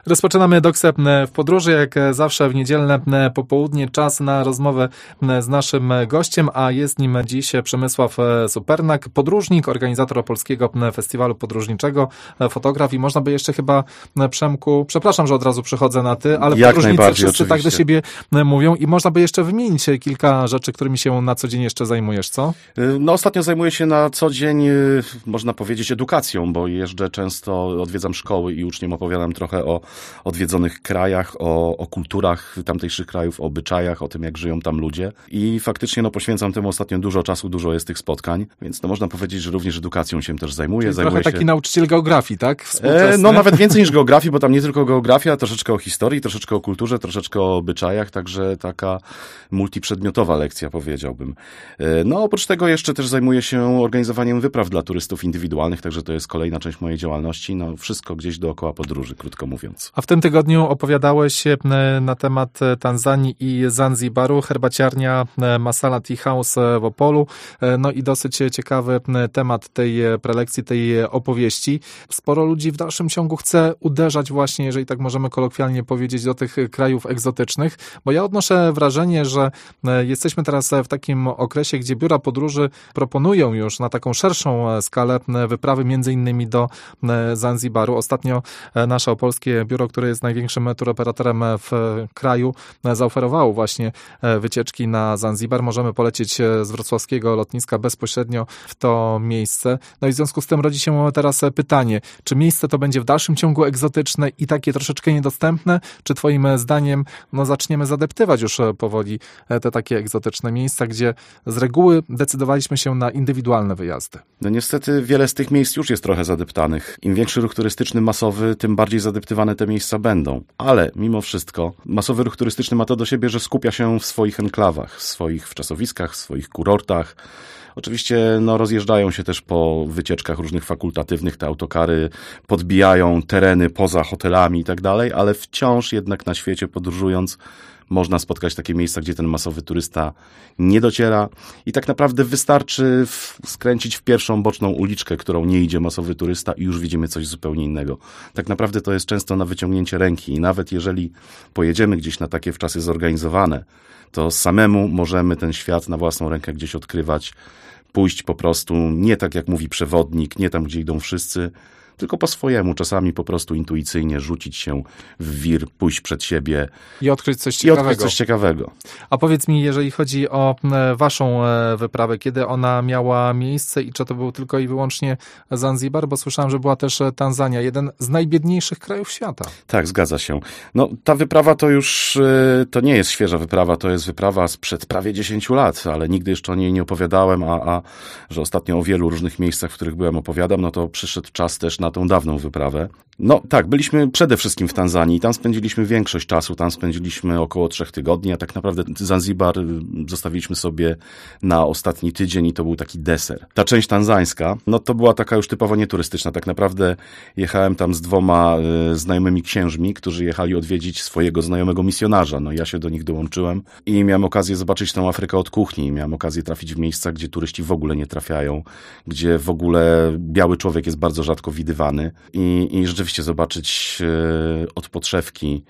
Rozpoczynamy Doksę w podróży, jak zawsze w niedzielne popołudnie, czas na rozmowę z naszym gościem, a jest nim dziś Przemysław Supernak, podróżnik, organizator Opolskiego Festiwalu Podróżniczego, fotograf i można by jeszcze chyba, Przemku, przepraszam, że od razu przychodzę na ty, ale jak podróżnicy wszyscy oczywiście tak do siebie mówią i można by jeszcze wymienić kilka rzeczy, którymi się na co dzień jeszcze zajmujesz, co? No ostatnio zajmuję się na co dzień, można powiedzieć, edukacją, bo jeżdżę często, odwiedzam szkoły i uczniom opowiadam trochę o odwiedzonych krajach, o kulturach tamtejszych krajów, o obyczajach, o tym, jak żyją tam ludzie. I faktycznie poświęcam temu ostatnio dużo czasu, dużo jest tych spotkań, więc można powiedzieć, że również edukacją się też zajmuję. Czyli trochę taki nauczyciel geografii, tak? No nawet więcej niż geografii, bo tam nie tylko geografia, troszeczkę o historii, troszeczkę o kulturze, troszeczkę o obyczajach, także taka multiprzedmiotowa lekcja, powiedziałbym. No oprócz tego jeszcze też zajmuję się organizowaniem wypraw dla turystów indywidualnych, także to jest kolejna część mojej działalności. No wszystko gdzieś dookoła podróży, krótko mówiąc. A w tym tygodniu opowiadałeś na temat Tanzanii i Zanzibaru, herbaciarnia Masala Tea House w Opolu. No i dosyć ciekawy temat tej prelekcji, tej opowieści. Sporo ludzi w dalszym ciągu chce uderzać właśnie, jeżeli tak możemy kolokwialnie powiedzieć, do tych krajów egzotycznych, bo ja odnoszę wrażenie, że jesteśmy teraz w takim okresie, gdzie biura podróży proponują już na taką szerszą skalę wyprawy między innymi do Zanzibaru. Ostatnio nasze opolskie biuro, które jest największym turoperatorem w kraju, zaoferowało właśnie wycieczki na Zanzibar. Możemy polecieć z wrocławskiego lotniska bezpośrednio w to miejsce. No i w związku z tym rodzi się teraz pytanie, czy miejsce to będzie w dalszym ciągu egzotyczne i takie troszeczkę niedostępne, czy twoim zdaniem zaczniemy zadeptywać już powoli te takie egzotyczne miejsca, gdzie z reguły decydowaliśmy się na indywidualne wyjazdy? No niestety wiele z tych miejsc już jest trochę zadeptanych. Im większy ruch turystyczny masowy, tym bardziej zadeptywane te miejsca będą. Ale mimo wszystko masowy ruch turystyczny ma to do siebie, że skupia się w swoich enklawach, w swoich wczasowiskach, w swoich kurortach. Oczywiście rozjeżdżają się też po wycieczkach różnych fakultatywnych, te autokary podbijają tereny poza hotelami i tak dalej, ale wciąż jednak na świecie podróżując można spotkać takie miejsca, gdzie ten masowy turysta nie dociera i tak naprawdę wystarczy skręcić w pierwszą boczną uliczkę, którą nie idzie masowy turysta i już widzimy coś zupełnie innego. Tak naprawdę to jest często na wyciągnięcie ręki i nawet jeżeli pojedziemy gdzieś na takie wczasy zorganizowane, to samemu możemy ten świat na własną rękę gdzieś odkrywać, pójść po prostu nie tak jak mówi przewodnik, nie tam gdzie idą wszyscy, tylko po swojemu, czasami po prostu intuicyjnie rzucić się w wir, pójść przed siebie i odkryć coś ciekawego. A powiedz mi, jeżeli chodzi o waszą wyprawę, kiedy ona miała miejsce i czy to był tylko i wyłącznie Zanzibar, bo słyszałem, że była też Tanzania, jeden z najbiedniejszych krajów świata. Tak, zgadza się. Ta wyprawa to już, to nie jest świeża wyprawa, to jest wyprawa sprzed prawie 10 lat, ale nigdy jeszcze o niej nie opowiadałem, a że ostatnio o wielu różnych miejscach, w których byłem, opowiadam, to przyszedł czas też na tą dawną wyprawę. Tak, byliśmy przede wszystkim w Tanzanii i tam spędziliśmy większość czasu, tam spędziliśmy około 3 tygodni, a tak naprawdę Zanzibar zostawiliśmy sobie na ostatni tydzień i to był taki deser. Ta część tanzańska, to była taka już typowo nieturystyczna. Tak naprawdę jechałem tam z 2 znajomymi księżmi, którzy jechali odwiedzić swojego znajomego misjonarza. Ja się do nich dołączyłem i miałem okazję zobaczyć tę Afrykę od kuchni. Miałem okazję trafić w miejsca, gdzie turyści w ogóle nie trafiają, gdzie w ogóle biały człowiek jest bardzo rzadko widywany i rzeczywiście zobaczyć od podszewki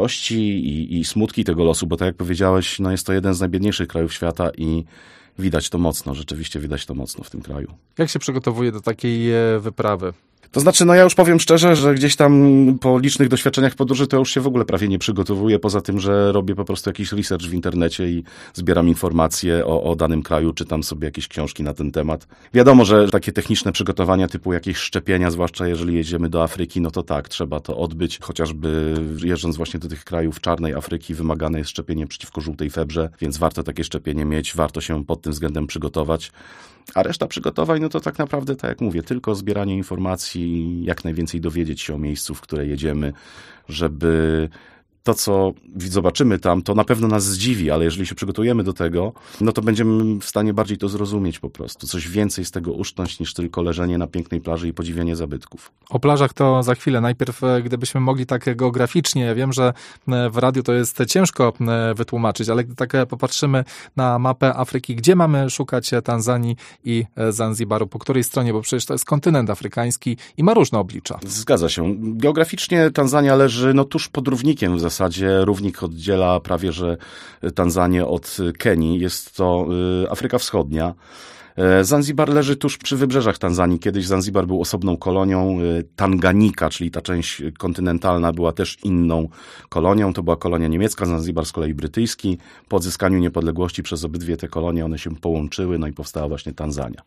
radości i smutki tego losu, bo tak jak powiedziałeś, jest to jeden z najbiedniejszych krajów świata i widać to mocno, rzeczywiście widać to mocno w tym kraju. Jak się przygotowuje do takiej wyprawy? To znaczy, ja już powiem szczerze, że gdzieś tam po licznych doświadczeniach podróży to już się w ogóle prawie nie przygotowuję, poza tym, że robię po prostu jakiś research w internecie i zbieram informacje o danym kraju, czytam sobie jakieś książki na ten temat. Wiadomo, że takie techniczne przygotowania typu jakieś szczepienia, zwłaszcza jeżeli jedziemy do Afryki, to tak, trzeba to odbyć. Chociażby jeżdżąc właśnie do tych krajów czarnej Afryki wymagane jest szczepienie przeciwko żółtej febrze, więc warto takie szczepienie mieć, warto się pod tym względem przygotować. A reszta przygotowań, to tak naprawdę, tak jak mówię, tylko zbieranie informacji, jak najwięcej dowiedzieć się o miejscu, w które jedziemy, żeby to, co zobaczymy tam, to na pewno nas zdziwi, ale jeżeli się przygotujemy do tego, no to będziemy w stanie bardziej to zrozumieć po prostu. Coś więcej z tego uszcząć niż tylko leżenie na pięknej plaży i podziwianie zabytków. O plażach to za chwilę. Najpierw, gdybyśmy mogli tak geograficznie, ja wiem, że w radiu to jest ciężko wytłumaczyć, ale gdy tak popatrzymy na mapę Afryki, gdzie mamy szukać Tanzanii i Zanzibaru, po której stronie, bo przecież to jest kontynent afrykański i ma różne oblicza. Zgadza się. Geograficznie Tanzania leży tuż pod równikiem w zasadzie. Równik oddziela prawie że Tanzanię od Kenii. Jest to Afryka Wschodnia. Zanzibar leży tuż przy wybrzeżach Tanzanii. Kiedyś Zanzibar był osobną kolonią. Tanganika, czyli ta część kontynentalna, była też inną kolonią. To była kolonia niemiecka, Zanzibar z kolei brytyjski. Po odzyskaniu niepodległości przez obydwie te kolonie one się połączyły, no i powstała właśnie Tanzania.